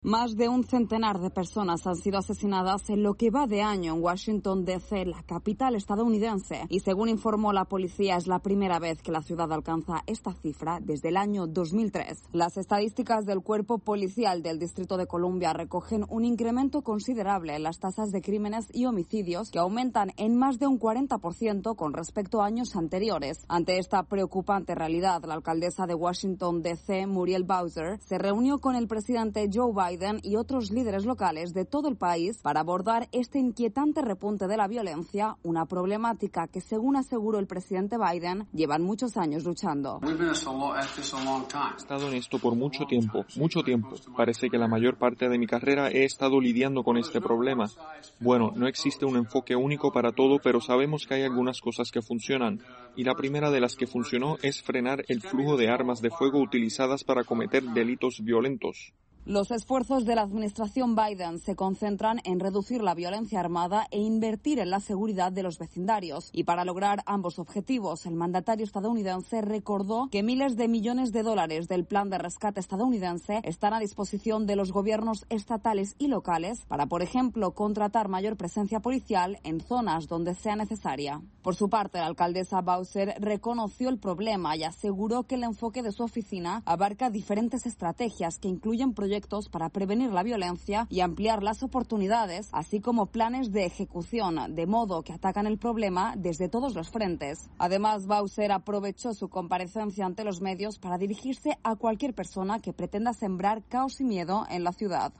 Más de un centenar de personas han sido asesinadas en lo que va de año en Washington, D.C., la capital estadounidense. Y según informó la policía, es la primera vez que la ciudad alcanza esta cifra desde el año 2003. Las estadísticas del Cuerpo Policial del Distrito de Columbia recogen un incremento considerable en las tasas de crímenes y homicidios que aumentan en más de un 40% con respecto a años anteriores. Ante esta preocupante realidad, la alcaldesa de Washington, D.C., Muriel Bowser, se reunió con el presidente Joe Biden y otros líderes locales de todo el país para abordar este inquietante repunte de la violencia, una problemática que, según aseguró el presidente Biden, llevan muchos años luchando. He estado en esto por mucho tiempo. Parece que la mayor parte de mi carrera he estado lidiando con este problema. Bueno, no existe un enfoque único para todo, pero sabemos que hay algunas cosas que funcionan. Y la primera de las que funcionó es frenar el flujo de armas de fuego utilizadas para cometer delitos violentos. Los esfuerzos de la administración Biden se concentran en reducir la violencia armada e invertir en la seguridad de los vecindarios. Y para lograr ambos objetivos, el mandatario estadounidense recordó que miles de millones de dólares del plan de rescate estadounidense están a disposición de los gobiernos estatales y locales para, por ejemplo, contratar mayor presencia policial en zonas donde sea necesaria. Por su parte, la alcaldesa Bowser reconoció el problema y aseguró que el enfoque de su oficina abarca diferentes estrategias que incluyen proyectos para prevenir la violencia y ampliar las oportunidades, así como planes de ejecución, de modo que atacan el problema desde todos los frentes. Además, Bowser aprovechó su comparecencia ante los medios para dirigirse a cualquier persona que pretenda sembrar caos y miedo en la ciudad.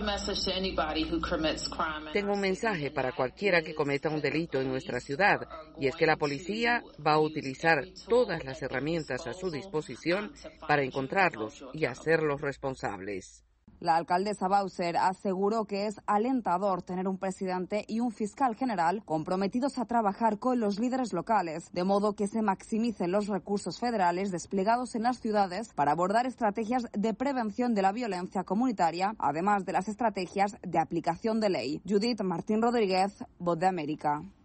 Tengo un mensaje para cualquiera que cometa un delito en nuestra ciudad, y es que la policía va a utilizar todas las herramientas a su disposición para encontrarlos y hacerlos responsables. La alcaldesa Bowser aseguró que es alentador tener un presidente y un fiscal general comprometidos a trabajar con los líderes locales, de modo que se maximicen los recursos federales desplegados en las ciudades para abordar estrategias de prevención de la violencia comunitaria, además de las estrategias de aplicación de ley. Judith Martín Rodríguez, Voz de América.